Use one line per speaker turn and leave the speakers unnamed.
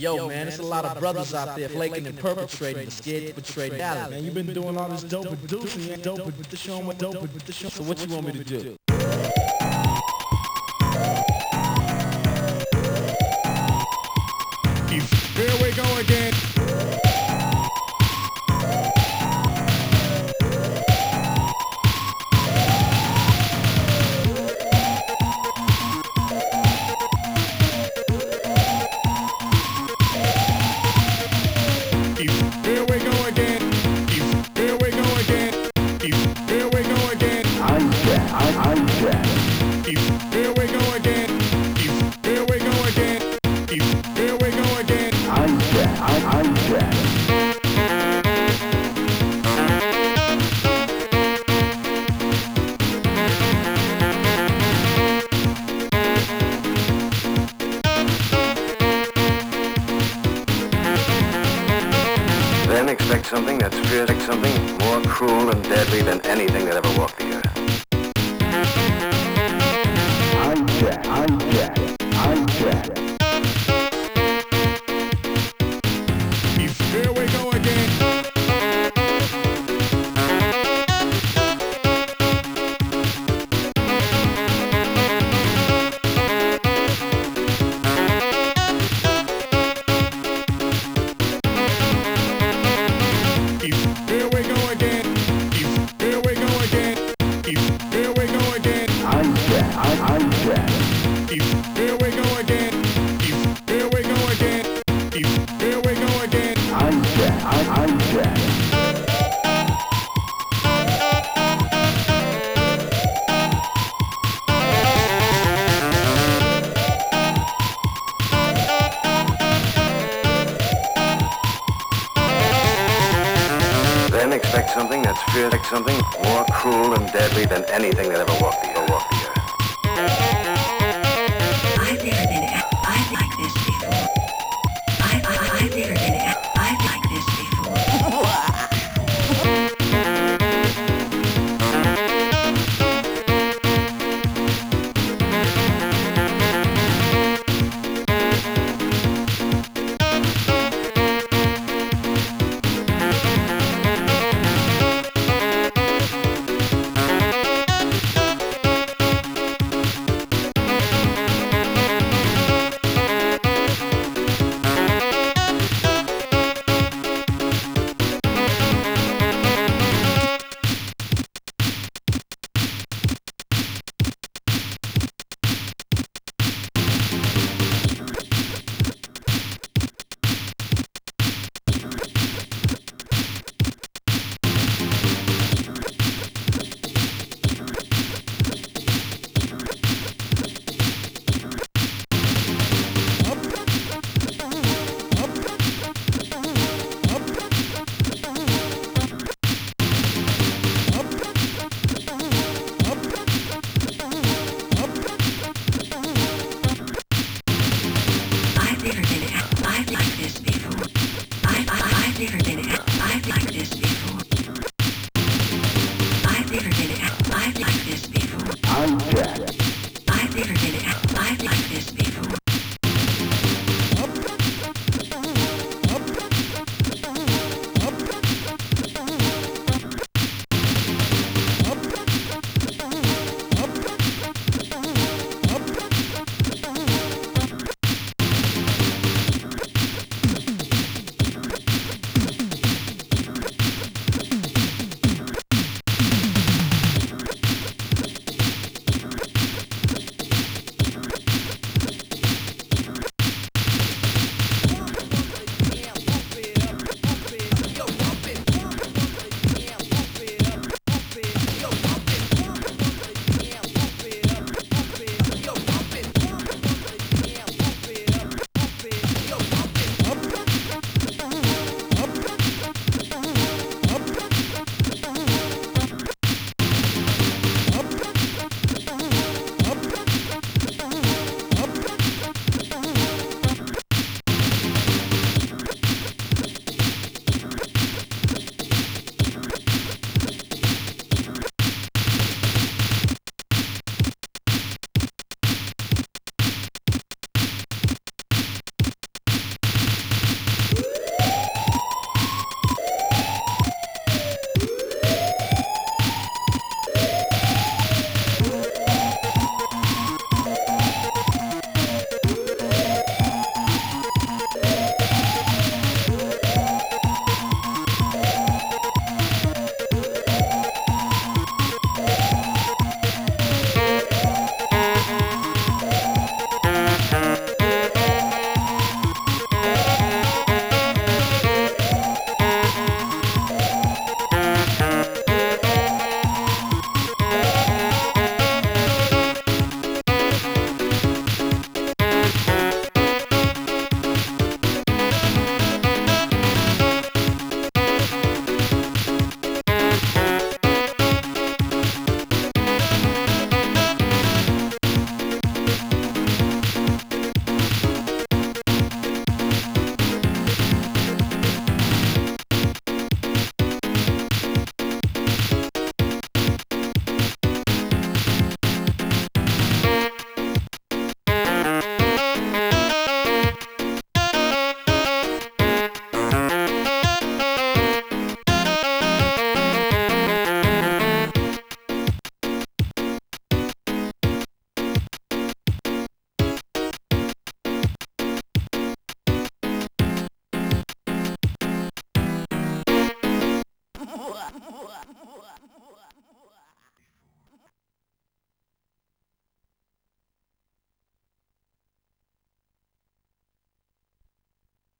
Yo, man, there's a lot of brothers out there flaking and perpetrating, but scared to betray reality.
Man, you've been doing all this dope producing, you ain't dope with the show, what dope with the show.
So what you want me to do?
Here we go again. Here we go again. Here we go again. Here we go again.
I'm Jack.
Here we go again. Here we go again. Here we go again.
I'm Jack.
Then expect something that's fierce, like something more cruel and deadly than anything that ever walked the earth.
I'm Jack.
Here we go again. Here we go again. Here we go again. Here we go again.
I'm Jack.
Here we go again. Here we go again. Here we go again.
I'm Jack.
Then expect something that's fierce, like something more cruel and deadly than anything that ever walked the earth.